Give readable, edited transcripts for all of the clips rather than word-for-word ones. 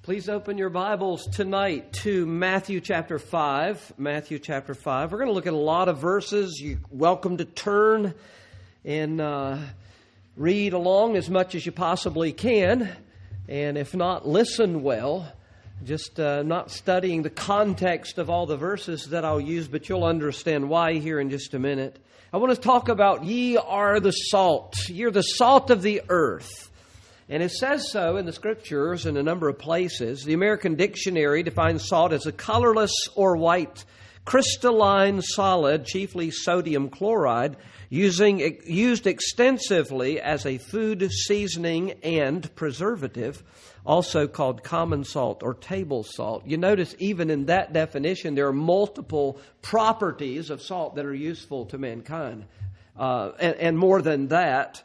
Please open your Bibles tonight to Matthew chapter 5. Matthew chapter 5. We're going to look at a lot of verses. You're welcome to turn and read along as much as you possibly can. And if not, listen well. Just not studying the context of all the verses that I'll use, but you'll understand why here in just a minute. I want to talk about ye are the salt. You're the salt of the earth. And it says so in the Scriptures in a number of places. The American Dictionary defines salt as a colorless or white crystalline solid, chiefly sodium chloride, used extensively as a food seasoning and preservative, also called common salt or table salt. You notice even in that definition there are multiple properties of salt that are useful to mankind. And more than that,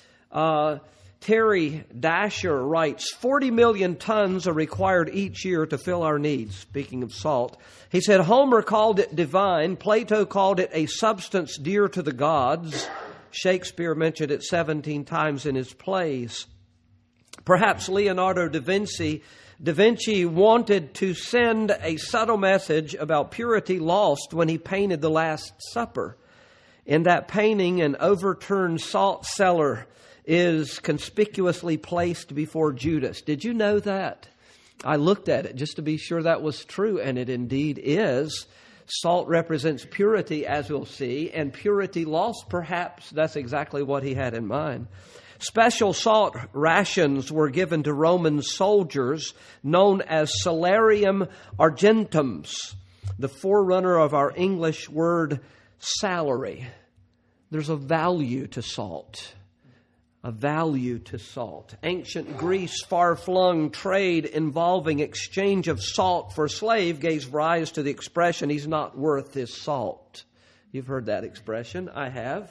Terry Dasher writes, 40 million tons are required each year to fill our needs. Speaking of salt, he said, Homer called it divine. Plato called it a substance dear to the gods. Shakespeare mentioned it 17 times in his plays. Perhaps Leonardo da Vinci wanted to send a subtle message about purity lost when he painted The Last Supper. In that painting, an overturned salt cellar is conspicuously placed before Judas. Did you know that? I looked at it just to be sure that was true, and it indeed is. Salt represents purity, as we'll see, and purity lost, perhaps that's exactly what he had in mind. Special salt rations were given to Roman soldiers known as salarium argentums, the forerunner of our English word salary. There's a value to salt. A value to salt. Ancient Greece far-flung trade involving exchange of salt for slave gave rise to the expression, he's not worth his salt. You've heard that expression. I have.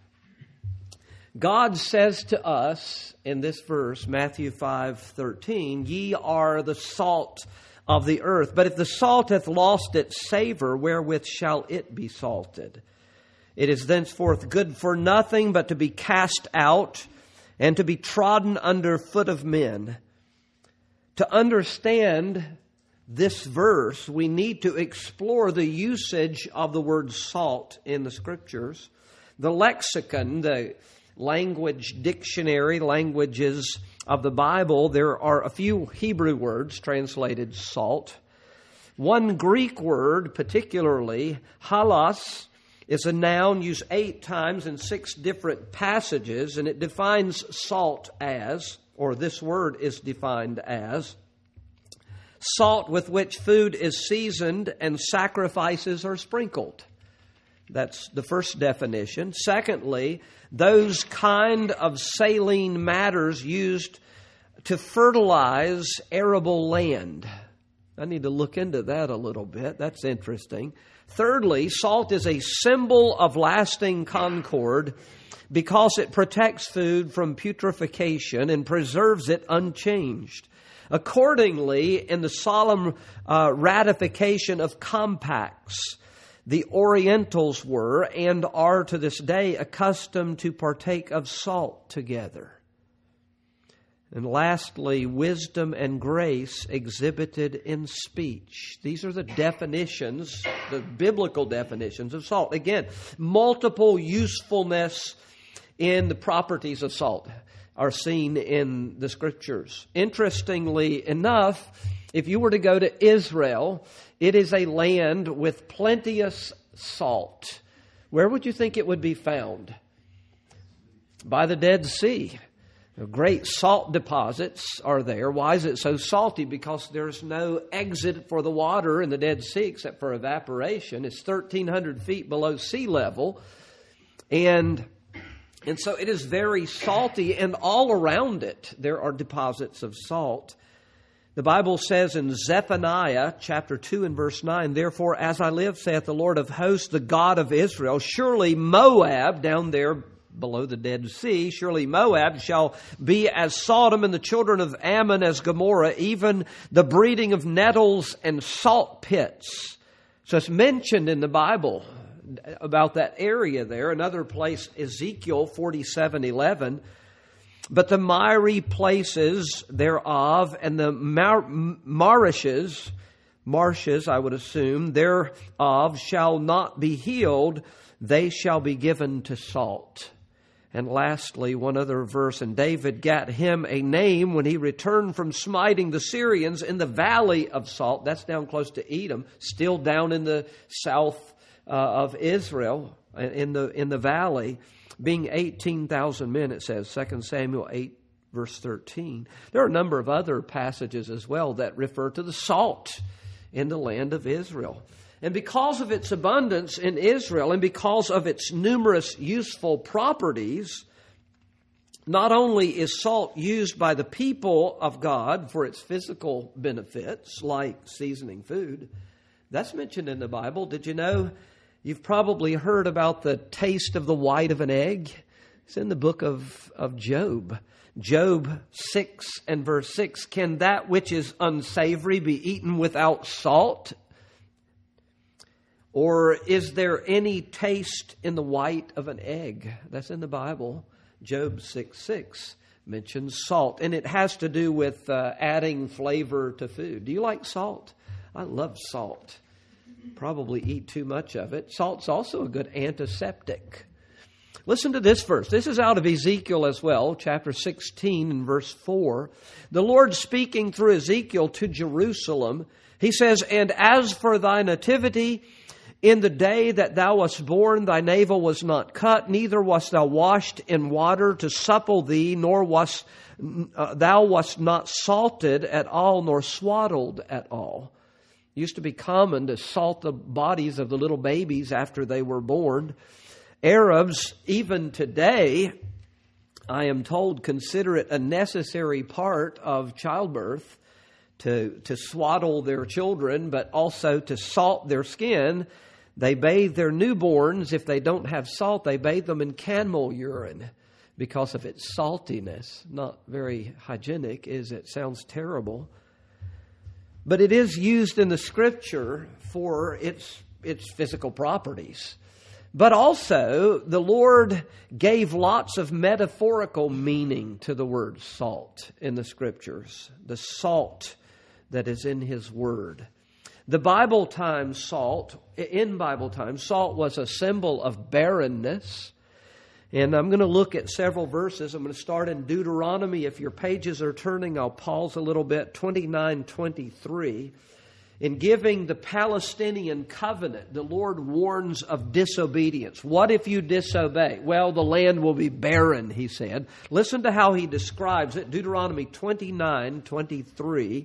God says to us in this verse, Matthew 5:13, ye are the salt of the earth. But if the salt hath lost its savor, wherewith shall it be salted? It is thenceforth good for nothing but to be cast out and to be trodden under foot of men. To understand this verse, we need to explore the usage of the word salt in the Scriptures. The lexicon, the language dictionary, languages of the Bible, there are a few Hebrew words translated salt. One Greek word, particularly, halos, is a noun used 8 times in 6 different passages, and it defines salt as, or this word is defined as, salt with which food is seasoned and sacrifices are sprinkled. That's the first definition. Secondly, those kind of saline matters used to fertilize arable land. I need to look into that a little bit. That's interesting. Thirdly, salt is a symbol of lasting concord because it protects food from putrefaction and preserves it unchanged. Accordingly, in the solemn ratification of compacts, the Orientals were and are to this day accustomed to partake of salt together. And lastly, wisdom and grace exhibited in speech. These are the definitions, the biblical definitions of salt. Again, multiple usefulness in the properties of salt are seen in the Scriptures. Interestingly enough, if you were to go to Israel, it is a land with plenteous salt. Where would you think it would be found? By the Dead Sea. Great salt deposits are there. Why is it so salty? Because there's no exit for the water in the Dead Sea except for evaporation. It's 1,300 feet below sea level. And so it is very salty, and all around it there are deposits of salt. The Bible says in Zephaniah chapter 2 and verse 9, therefore, as I live, saith the Lord of hosts, the God of Israel, surely Moab, down there below the Dead Sea, surely Moab shall be as Sodom, and the children of Ammon as Gomorrah, even the breeding of nettles and salt pits. So it's mentioned in the Bible about that area there. Another place, Ezekiel 47:11, But the miry places thereof and the marshes, I would assume, thereof shall not be healed, they shall be given to salt. And lastly, one other verse, and David gat him a name when he returned from smiting the Syrians in the valley of Salt. That's down close to Edom, still down in the south of Israel, in the valley. Being 18,000 men, it says, 2 Samuel 8, verse 13. There are a number of other passages as well that refer to the salt in the land of Israel. And because of its abundance in Israel and because of its numerous useful properties, not only is salt used by the people of God for its physical benefits, like seasoning food. That's mentioned in the Bible. Did you know? You've probably heard about the taste of the white of an egg. It's in the book of Job. Job 6 and verse 6. Can that which is unsavory be eaten without salt? Or is there any taste in the white of an egg? That's in the Bible. Job 6:6 mentions salt. And it has to do with adding flavor to food. Do you like salt? I love salt. Probably eat too much of it. Salt's also a good antiseptic. Listen to this verse. This is out of Ezekiel as well, chapter 16 and verse 4. The Lord speaking through Ezekiel to Jerusalem, He says, "And as for thy nativity, in the day that thou wast born, thy navel was not cut, neither wast thou washed in water to supple thee, nor thou wast not salted at all, nor swaddled at all." It used to be common to salt the bodies of the little babies after they were born. Arabs, even today, I am told, consider it a necessary part of childbirth to swaddle their children, but also to salt their skin. They bathe their newborns. If they don't have salt, they bathe them in camel urine because of its saltiness. Not very hygienic, is it? Sounds terrible. But it is used in the Scripture for its physical properties. But also, the Lord gave lots of metaphorical meaning to the word salt in the Scriptures. The salt that is in His Word. In Bible times, salt was a symbol of barrenness. And I'm going to look at several verses. I'm going to start in Deuteronomy. If your pages are turning, I'll pause a little bit. 29:23. In giving the Palestinian covenant, the Lord warns of disobedience. What if you disobey? Well, the land will be barren, He said. Listen to how He describes it. Deuteronomy 29:23.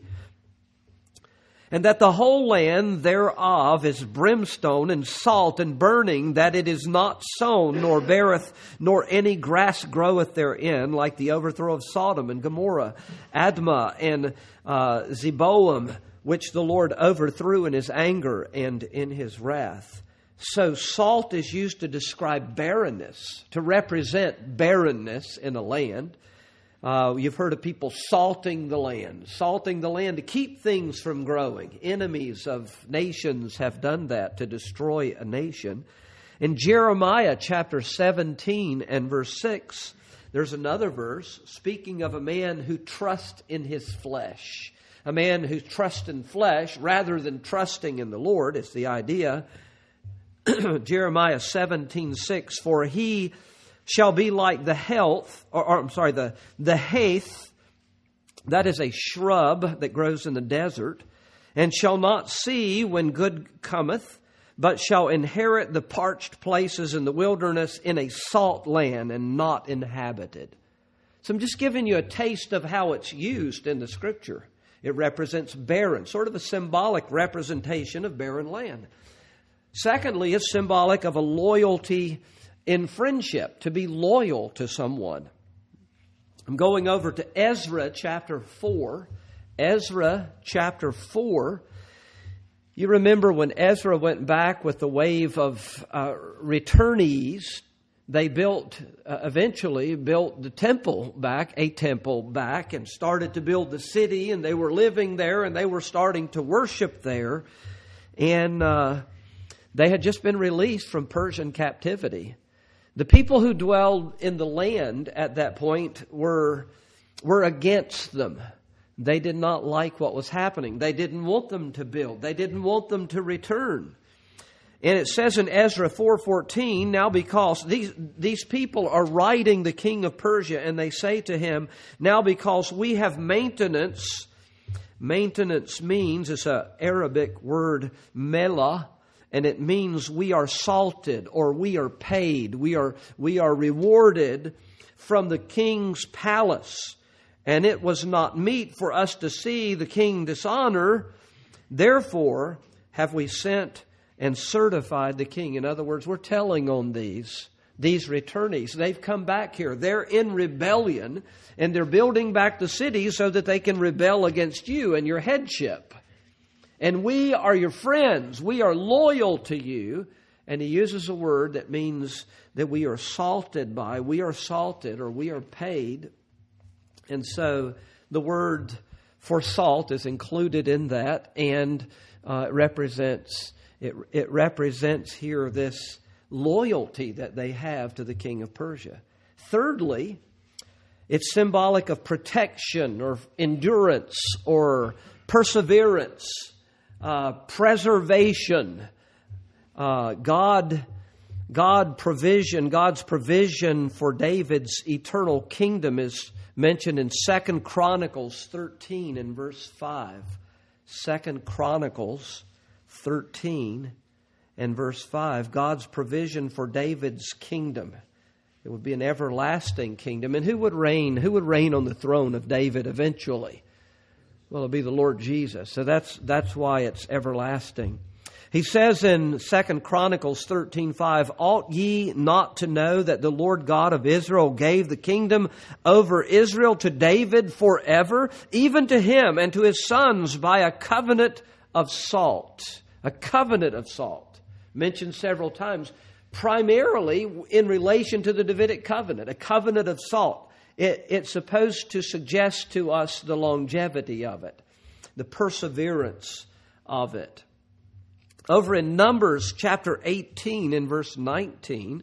And that the whole land thereof is brimstone and salt and burning, that it is not sown, nor beareth, nor any grass groweth therein, like the overthrow of Sodom and Gomorrah, Admah and Zeboam, which the Lord overthrew in His anger and in His wrath. So salt is used to describe barrenness, to represent barrenness in a land. You've heard of people salting the land to keep things from growing. Enemies of nations have done that to destroy a nation. In Jeremiah chapter 17 and verse 6, there's another verse speaking of a man who trusts in his flesh. A man who trusts in flesh rather than trusting in the Lord is the idea. Jeremiah 17:6, for he shall be like the hath, that is a shrub that grows in the desert, and shall not see when good cometh, but shall inherit the parched places in the wilderness in a salt land and not inhabited. So I'm just giving you a taste of how it's used in the Scripture. It represents barren, sort of a symbolic representation of barren land. Secondly, it's symbolic of a loyalty in friendship, to be loyal to someone. I'm going over to Ezra chapter 4. Ezra chapter 4. You remember when Ezra went back with the wave of returnees, they eventually built a temple back, and started to build the city, and they were living there, and they were starting to worship there. And they had just been released from Persian captivity. The people who dwelled in the land at that point were against them. They did not like what was happening. They didn't want them to build. They didn't want them to return. And it says in Ezra 4:14, now because these people are writing the king of Persia, and they say to him, now because we have maintenance. Maintenance means, it's an Arabic word, mela, and it means we are salted or we are paid. We are rewarded from the king's palace. And it was not meet for us to see the king dishonor. Therefore have we sent and certified the king. In other words, we're telling on these returnees. They've come back here. They're in rebellion, and they're building back the city so that they can rebel against you and your headship. And we are your friends. We are loyal to you. And he uses a word that means that we are salted by. We are salted, or we are paid. And so the word for salt is included in that, and it represents here this loyalty that they have to the king of Persia. Thirdly, it's symbolic of protection or endurance or perseverance, preservation. God's provision for David's eternal kingdom is mentioned in 2 Chronicles 13 and verse 5. 2 Chronicles 13 and verse 5. God's provision for David's kingdom. It would be an everlasting kingdom. And who would reign? Who would reign on the throne of David eventually? Well, it'll be the Lord Jesus. So that's why it's everlasting. He says in 2 Chronicles 13:5, ought ye not to know that the Lord God of Israel gave the kingdom over Israel to David forever, even to him and to his sons by a covenant of salt. A covenant of salt. Mentioned several times, primarily in relation to the Davidic covenant, a covenant of salt. It's supposed to suggest to us the longevity of it, the perseverance of it. Over in Numbers chapter 18 and verse 19,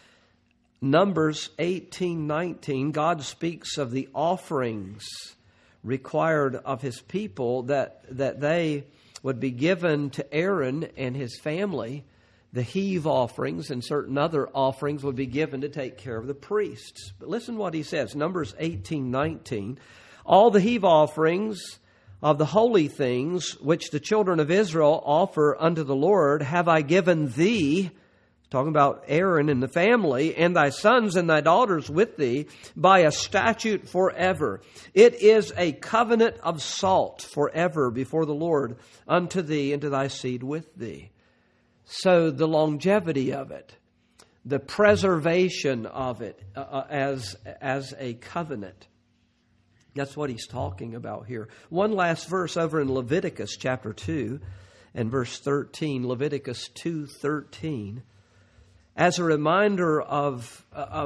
Numbers 18:19, God speaks of the offerings required of His people that they would be given to Aaron and his family. The heave offerings and certain other offerings would be given to take care of the priests. But listen what he says, Numbers 18:19, all the heave offerings of the holy things which the children of Israel offer unto the Lord have I given thee, talking about Aaron and the family, and thy sons and thy daughters with thee, by a statute forever. It is a covenant of salt forever before the Lord unto thee and to thy seed with thee. So the longevity of it, the preservation of it as a covenant. That's what he's talking about here. One last verse over in Leviticus chapter 2 and verse 13. Leviticus 2:13. As a reminder of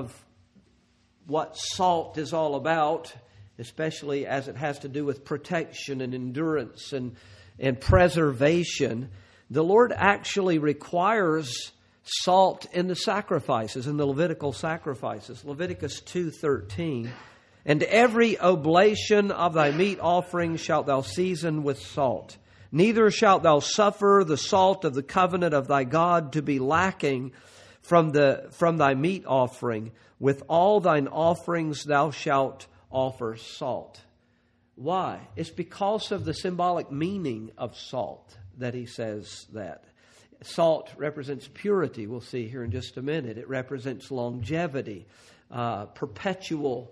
what salt is all about, especially as it has to do with protection and endurance and preservation, the Lord actually requires salt in the sacrifices, in the Levitical sacrifices. Leviticus 2:13. And every oblation of thy meat offering shalt thou season with salt. Neither shalt thou suffer the salt of the covenant of thy God to be lacking from thy meat offering. With all thine offerings thou shalt offer salt. Why? It's because of the symbolic meaning of salt that he says that. Salt represents purity, we'll see here in just a minute. It represents longevity, a perpetual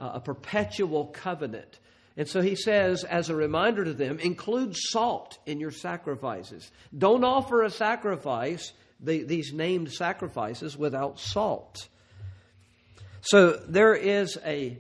covenant. And so he says, as a reminder to them, include salt in your sacrifices. Don't offer a sacrifice, these named sacrifices, without salt. So there is a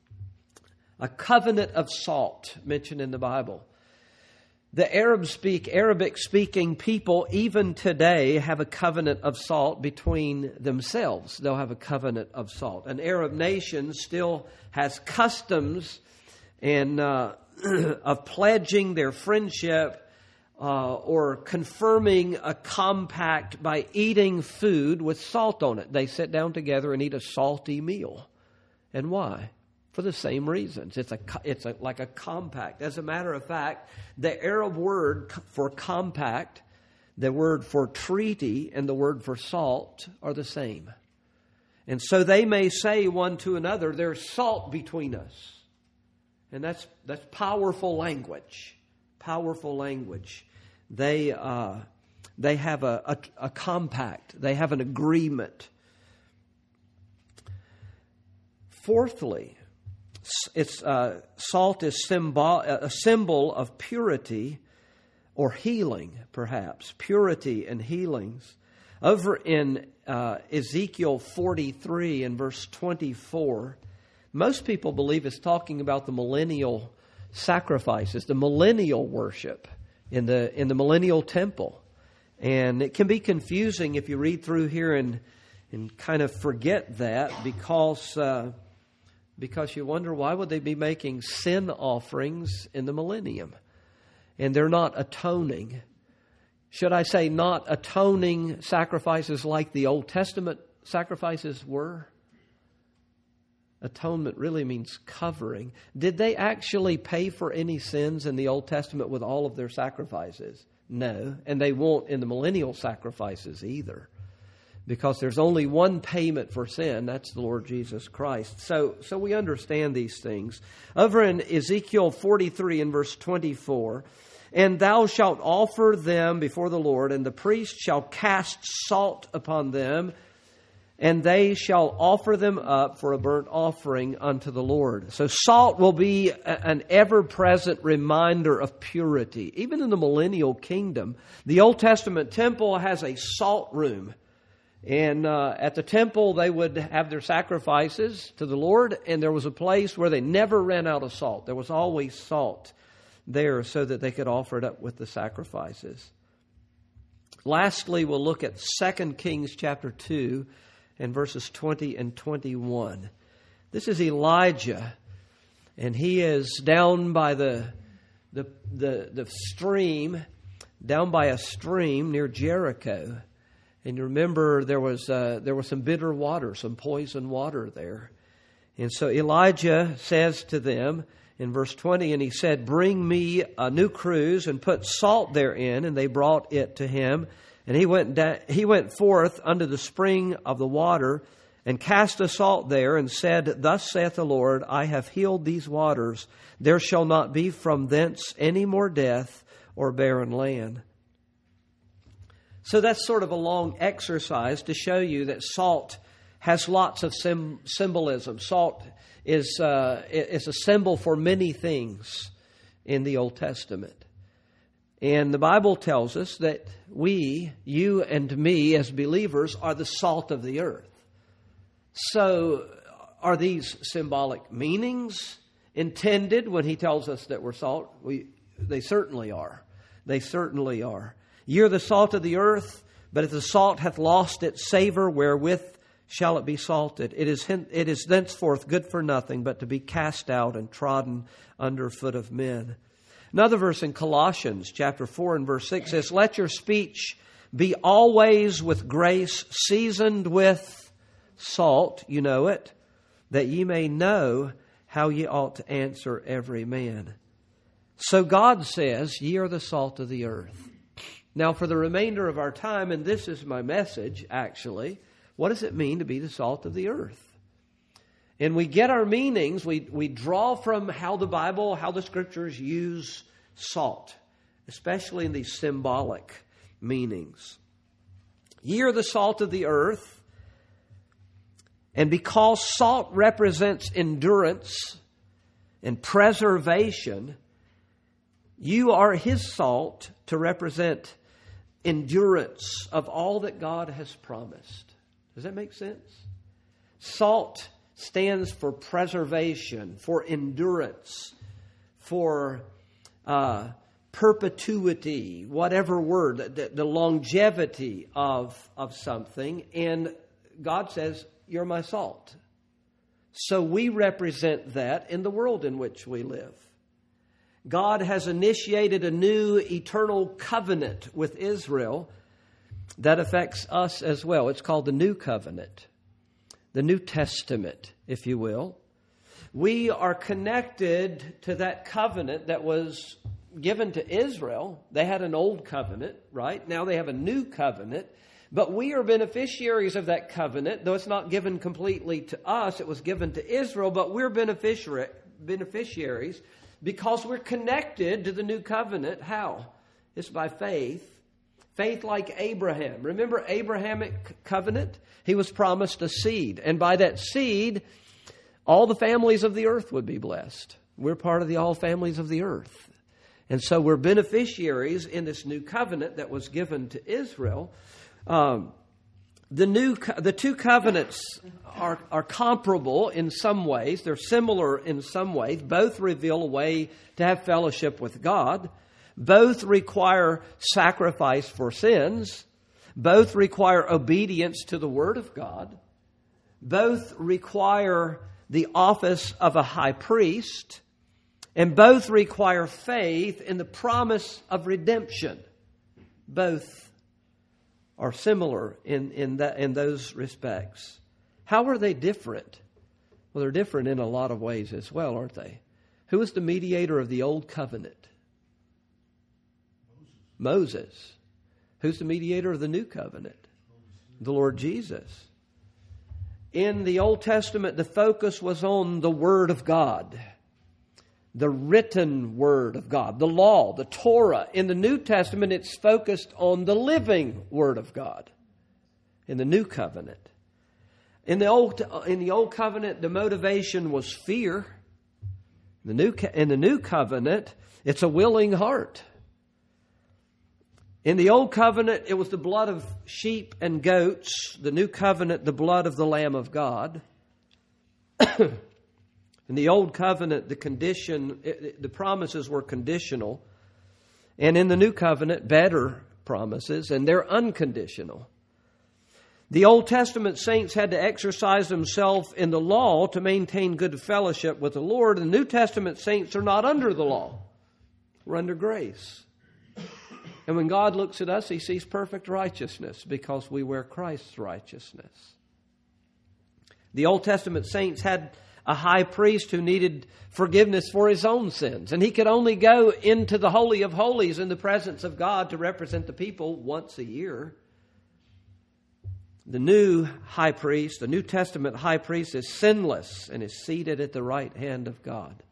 covenant of salt mentioned in the Bible. The Arabic-speaking people, even today, have a covenant of salt between themselves. They'll have a covenant of salt. An Arab nation still has customs and of pledging their friendship or confirming a compact by eating food with salt on it. They sit down together and eat a salty meal. And why? For the same reasons. It's like a compact. As a matter of fact, the Arab word for compact, the word for treaty, and the word for salt are the same. And so they may say one to another, there's salt between us. And that's powerful language. Powerful language. They have a compact. They have an agreement. Fourthly, salt is a symbol of purity or healing, perhaps. Purity and healings. Over in Ezekiel 43 and verse 24, most people believe it's talking about the millennial sacrifices, the millennial worship in the millennial temple. And it can be confusing if you read through here and kind of forget that because you wonder, why would they be making sin offerings in the millennium? And they're not atoning. Should I say not atoning sacrifices like the Old Testament sacrifices were? Atonement really means covering. Did they actually pay for any sins in the Old Testament with all of their sacrifices? No. And they won't in the millennial sacrifices either. Because there's only one payment for sin. That's the Lord Jesus Christ. So we understand these things. Over in Ezekiel 43 and verse 24, and thou shalt offer them before the Lord, and the priest shall cast salt upon them, and they shall offer them up for a burnt offering unto the Lord. So salt will be an ever-present reminder of purity. Even in the millennial kingdom, the Old Testament temple has a salt room. And at the temple, they would have their sacrifices to the Lord, and there was a place where they never ran out of salt. There was always salt there so that they could offer it up with the sacrifices. Lastly, we'll look at 2 Kings chapter 2 and verses 20 and 21. This is Elijah, and he is down by the stream, down by a stream near Jericho. And you remember there was some bitter water, some poison water there. And so Elijah says to them in verse 20, and he said, bring me a new cruse and put salt therein. And they brought it to him. And he went forth unto the spring of the water and cast the salt there and said, thus saith the Lord, I have healed these waters. There shall not be from thence any more death or barren land. So that's sort of a long exercise to show you that salt has lots of symbolism. Salt is a symbol for many things in the Old Testament. And the Bible tells us that we, you and me as believers, are the salt of the earth. So are these symbolic meanings intended when he tells us that we're salt? They certainly are. They certainly are. You're the salt of the earth, but if the salt hath lost its savor, wherewith shall it be salted? It is thenceforth good for nothing, but to be cast out and trodden under foot of men. Another verse in Colossians chapter 4 and verse 6 says, let your speech be always with grace, seasoned with salt, you know it, that ye may know how ye ought to answer every man. So God says, ye are the salt of the earth. Now, for the remainder of our time, and this is my message, actually, what does it mean to be the salt of the earth? And we get our meanings, we draw from how the Bible, how the Scriptures use salt, especially in these symbolic meanings. Ye are the salt of the earth, and because salt represents endurance and preservation, you are His salt to represent endurance of all that God has promised. Does that make sense? Salt stands for preservation, for endurance, for perpetuity, whatever word, the longevity of something. And God says, you're my salt. So we represent that in the world in which we live. God has initiated a new eternal covenant with Israel that affects us as well. It's called the New Covenant, the New Testament, if you will. We are connected to that covenant that was given to Israel. They had an old covenant, right? Now they have a new covenant. But we are beneficiaries of that covenant, though it's not given completely to us. It was given to Israel, but we're beneficiaries because we're connected to the new covenant. How? It's by faith. Faith like Abraham. Remember Abrahamic covenant? He was promised a seed. And by that seed, all the families of the earth would be blessed. We're part of the all families of the earth. And so we're beneficiaries in this new covenant that was given to Israel. The two covenants are comparable in some ways. They're similar in some ways. Both reveal a way to have fellowship with God. Both require sacrifice for sins. Both require obedience to the Word of God. Both require the office of a high priest. And both require faith in the promise of redemption. Both are similar in those respects. How are they different? Well, they're different in a lot of ways as well, aren't they? Who is the mediator of the old covenant? Moses. Who's the mediator of the new covenant? The Lord Jesus. In the Old Testament, the focus was on the Word of God. The written Word of God, the law, the Torah. In the New Testament, it's focused on the living Word of God in the New Covenant. In the Old Covenant, the motivation was fear. In the New Covenant, it's a willing heart. In the Old Covenant, it was the blood of sheep and goats. The New Covenant, the blood of the Lamb of God. In the Old Covenant, the promises were conditional. And in the New Covenant, better promises, and they're unconditional. The Old Testament saints had to exercise themselves in the law to maintain good fellowship with the Lord. The New Testament saints are not under the law. We're under grace. And when God looks at us, He sees perfect righteousness because we wear Christ's righteousness. The Old Testament saints had a high priest who needed forgiveness for his own sins. And he could only go into the Holy of Holies in the presence of God to represent the people once a year. The new high priest, the New Testament high priest, is sinless and is seated at the right hand of God.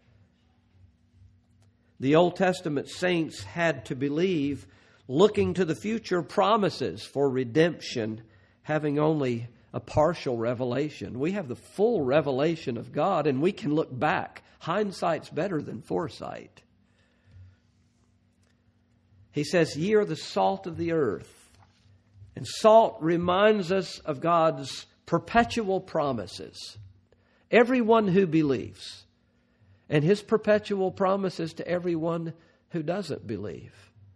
The Old Testament saints had to believe, looking to the future promises for redemption, having only a partial revelation. We have the full revelation of God, and we can look back. Hindsight's better than foresight. He says, "Ye are the salt of the earth." And salt reminds us of God's perpetual promises. Everyone who believes. And His perpetual promises to everyone who doesn't believe.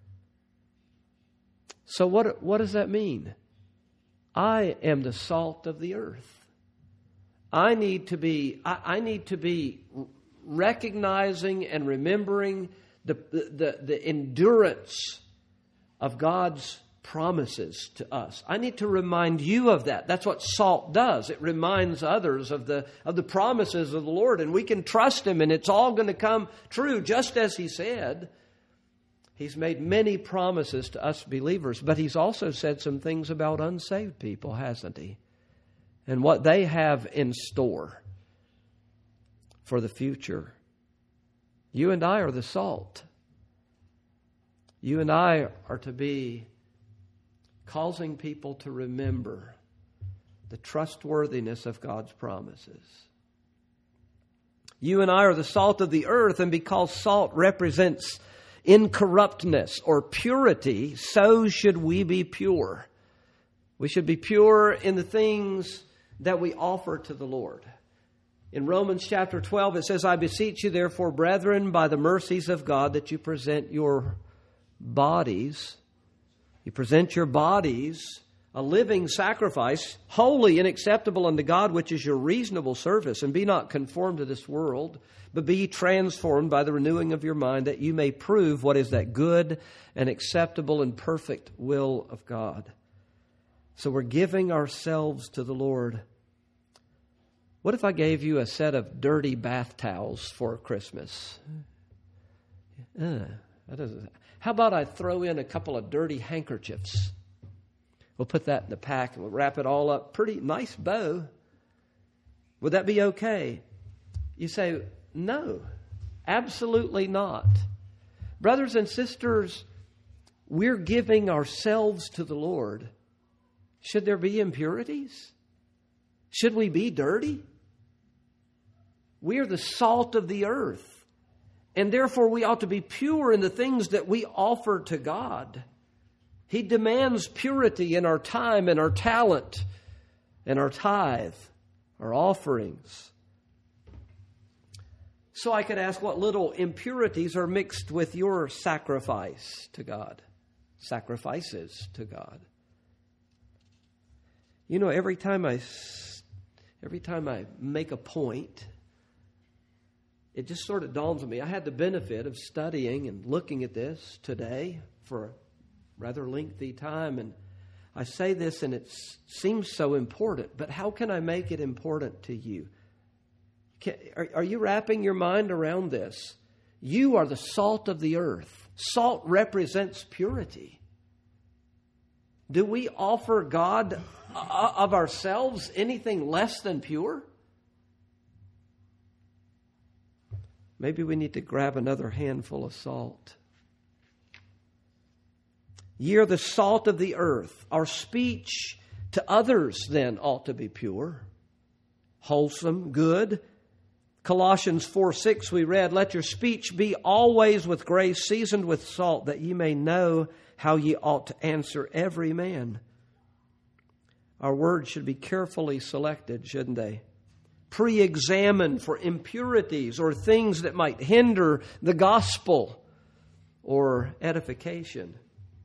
So what does that mean? I am the salt of the earth. I need to be recognizing and remembering the endurance of God's promises to us. I need to remind you of that. That's what salt does. It reminds others of the promises of the Lord, and we can trust Him, and it's all going to come true, just as He said. He's made many promises to us believers, but He's also said some things about unsaved people, hasn't He? And what they have in store for the future. You and I are the salt. You and I are to be causing people to remember the trustworthiness of God's promises. You and I are the salt of the earth, and because salt represents incorruptness or purity, so should we be pure. We should be pure in the things that we offer to the Lord. In Romans chapter 12, it says, "I beseech you, therefore, brethren, by the mercies of God, that you present your bodies a living sacrifice, holy and acceptable unto God, which is your reasonable service. And be not conformed to this world, but be transformed by the renewing of your mind, that you may prove what is that good and acceptable and perfect will of God. So we're giving ourselves to the Lord. What if I gave you a set of dirty bath towels for Christmas? How about I throw in a couple of dirty handkerchiefs? We'll put that in the pack and we'll wrap it all up. Pretty nice bow. Would that be okay? You say, no, absolutely not. Brothers and sisters, we're giving ourselves to the Lord. Should there be impurities? Should we be dirty? We are the salt of the earth, and therefore we ought to be pure in the things that we offer to God. He demands purity in our time and our talent and our tithe, our offerings. So I could ask, what little impurities are mixed with your sacrifice to God? Sacrifices to God. You know, every time I make a point, it just sort of dawns on me. I had the benefit of studying and looking at this today for a rather lengthy time, and I say this and it seems so important, but how can I make it important to you? Are you wrapping your mind around this? You are the salt of the earth. Salt represents purity. Do we offer God of ourselves anything less than pure? Maybe we need to grab another handful of salt. Ye are the salt of the earth. Our speech to others then ought to be pure, wholesome, good. Colossians 4:6 we read, let your speech be always with grace, seasoned with salt, that ye may know how ye ought to answer every man. Our words should be carefully selected, shouldn't they? Pre-examined for impurities or things that might hinder the gospel or edification.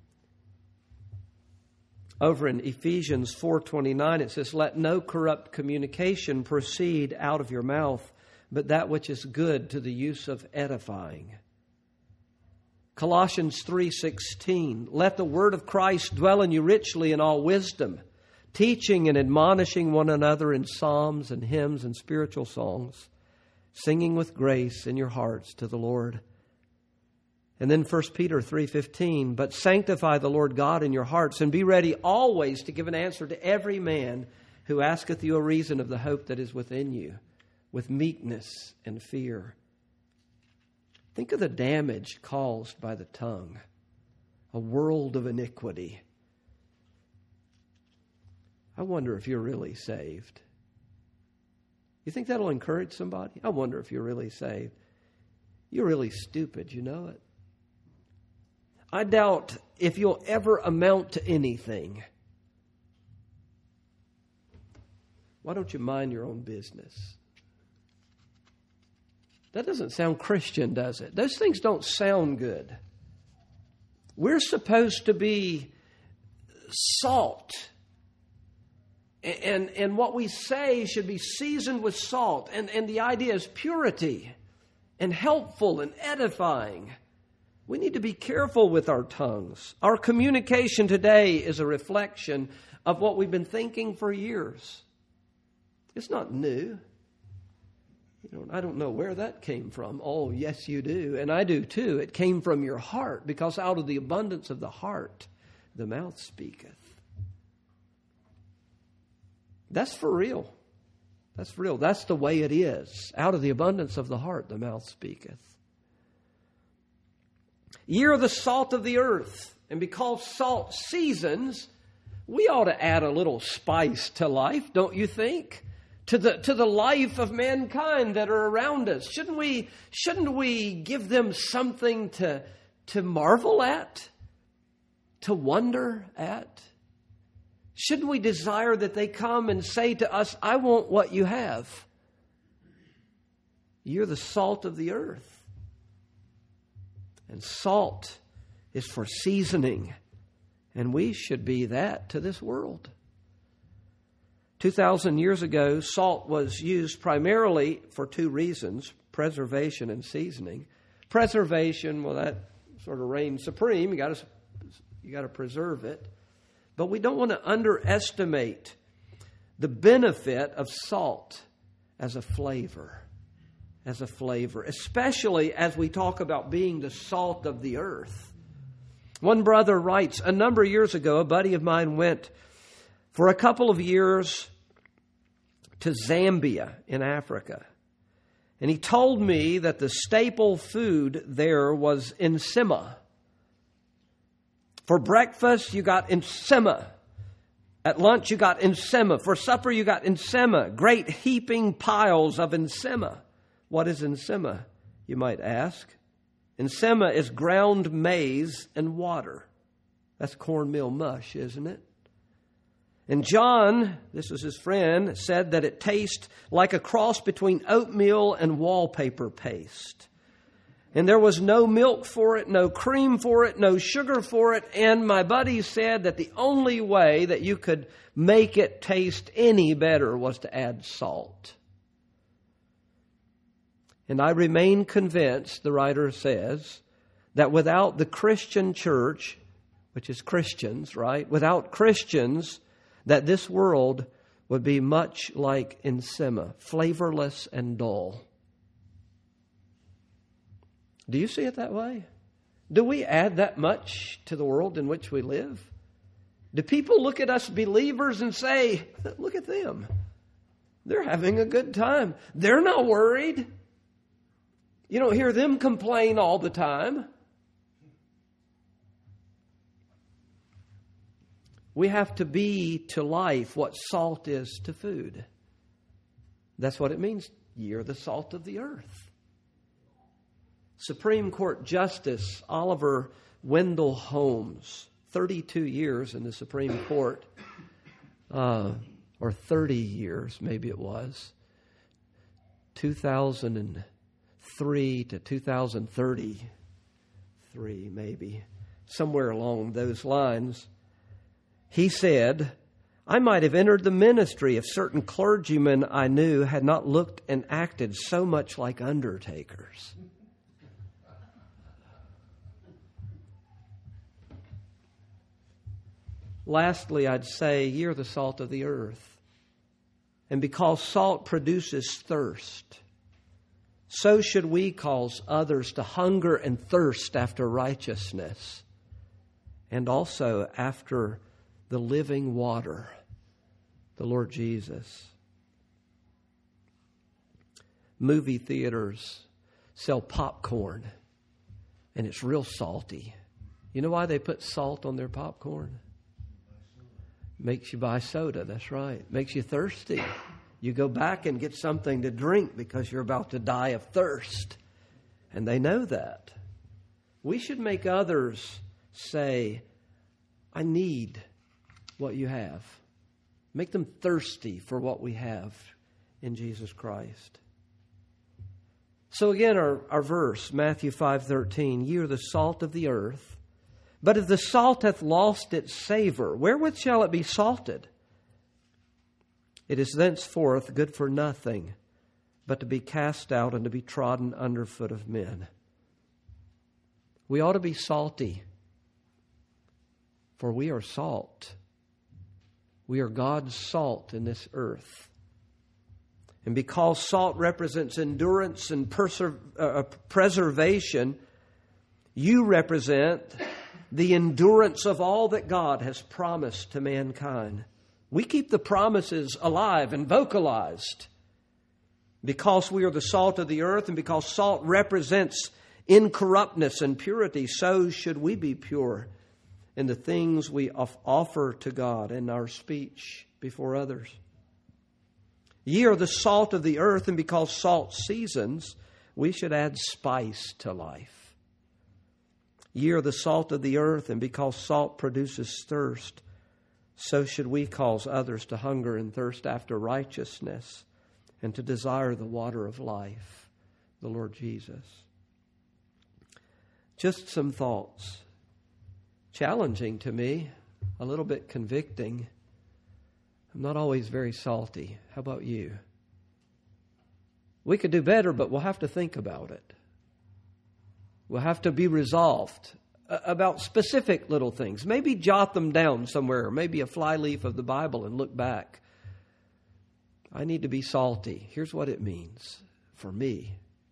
Over in Ephesians 4:29 it says, let no corrupt communication proceed out of your mouth, but that which is good to the use of edifying. Colossians 3:16, let the word of Christ dwell in you richly in all wisdom, teaching and admonishing one another in psalms and hymns and spiritual songs, singing with grace in your hearts to the Lord. And then 1 Peter 3:15, but sanctify the Lord God in your hearts, and be ready always to give an answer to every man who asketh you a reason of the hope that is within you, with meekness and fear. Think of the damage caused by the tongue, a world of iniquity. I wonder if you're really saved. You think that'll encourage somebody? I wonder if you're really saved. You're really stupid, you know it. I doubt if you'll ever amount to anything. Why don't you mind your own business? That doesn't sound Christian, does it? Those things don't sound good. We're supposed to be salt. And what we say should be seasoned with salt. And the idea is purity and helpful and edifying. We need to be careful with our tongues. Our communication today is a reflection of what we've been thinking for years. It's not new. I don't know where that came from. Oh, yes, you do. And I do too. It came from your heart, because out of the abundance of the heart, the mouth speaketh. That's for real. That's for real. That's the way it is. Out of the abundance of the heart, the mouth speaketh. Ye are the salt of the earth. And because salt seasons, we ought to add a little spice to life, don't you think? To the life of mankind that are around us. Shouldn't we give them something to marvel at? To wonder at? Shouldn't we desire that they come and say to us, I want what you have? You're the salt of the earth. And salt is for seasoning And we should be that to this world. 2,000 years ago, salt was used primarily for two reasons: preservation and seasoning. Preservation, well, that sort of reigns supreme. You got to preserve it. But we don't want to underestimate the benefit of salt as a flavor. As a flavor, especially as we talk about being the salt of the earth. One brother writes, a number of years ago, a buddy of mine went for a couple of years to Zambia in Africa. And he told me that the staple food there was nsima. For breakfast, you got nsima. At lunch, you got nsima. For supper, you got nsima. Great heaping piles of nsima. What is nsima, you might ask? Nsima is ground maize and water. That's cornmeal mush, isn't it? And John, this is his friend, said that it tastes like a cross between oatmeal and wallpaper paste. And there was no milk for it, no cream for it, no sugar for it. And my buddy said that the only way that you could make it taste any better was to add salt. And I remain convinced, the writer says, that without the Christian church, which is Christians, right? Without Christians, that this world would be much like nsima, flavorless and dull. Do you see it that way? Do we add that much to the world in which we live? Do people look at us believers and say, look at them. They're having a good time. They're not worried. You don't hear them complain all the time. We have to be to life what salt is to food. That's what it means. You're the salt of the earth. Supreme Court Justice Oliver Wendell Holmes, 32 years in the Supreme Court, or 30 years maybe it was, 2003 to 2033 maybe, somewhere along those lines. He said, I might have entered the ministry if certain clergymen I knew had not looked and acted so much like undertakers. Lastly, I'd say you're the salt of the earth. And because salt produces thirst, so should we cause others to hunger and thirst after righteousness and also after the living water, the Lord Jesus. Movie theaters sell popcorn, and it's real salty. You know why they put salt on their popcorn? Makes you buy soda, that's right. Makes you thirsty. You go back and get something to drink because you're about to die of thirst. And they know that. We should make others say, I need what you have. Make them thirsty for what we have in Jesus Christ. So again, our verse, Matthew 5:13, ye are the salt of the earth. But if the salt hath lost its savor, wherewith shall it be salted? It is thenceforth good for nothing, but to be cast out and to be trodden under foot of men. We ought to be salty, for we are salt. We are God's salt in this earth. And because salt represents endurance and preservation, you represent the endurance of all that God has promised to mankind. We keep the promises alive and vocalized because we are the salt of the earth, and because salt represents incorruptness and purity, so should we be pure in the things we offer to God in our speech before others. Ye are the salt of the earth, and because salt seasons, we should add spice to life. Ye are the salt of the earth, and because salt produces thirst, so should we cause others to hunger and thirst after righteousness and to desire the water of life, the Lord Jesus. Just some thoughts. Challenging to me, a little bit convicting. I'm not always very salty. How about you? We could do better, but we'll have to think about it. We'll have to be resolved about specific little things. Maybe jot them down somewhere, or maybe a flyleaf of the Bible and look back. I need to be salty. Here's what it means for me.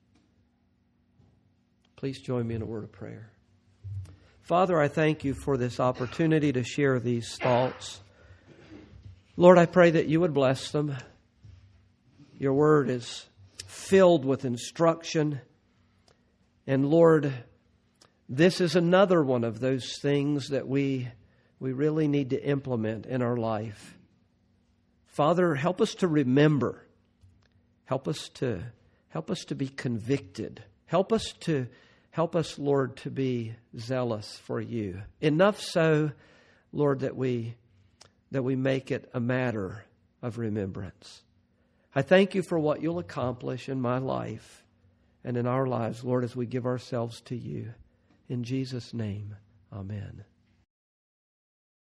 Please join me in a word of prayer. Father, I thank you for this opportunity to share these thoughts. Lord, I pray that you would bless them. Your word is filled with instruction. And Lord, this is another one of those things that we really need to implement in our life. Father, help us to remember. Help us to be convicted. Help us, Lord, to be zealous for you. Enough so, Lord, that we make it a matter of remembrance. I thank you for what you'll accomplish in my life and in our lives, Lord, as we give ourselves to you. In Jesus' name, amen.